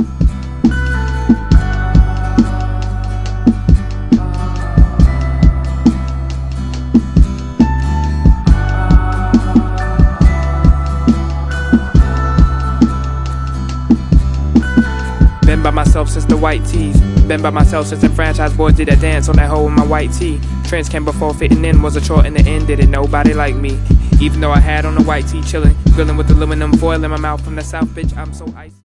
Been by myself since the white tees. Been by myself since the franchise boys did that dance on that hole in my white tee. Trends came before fitting in was a chore in the end. Didn't nobody like me. Even though I had on the white tee chillin', grilling with aluminum foil in my mouth from the south, bitch, I'm so icy.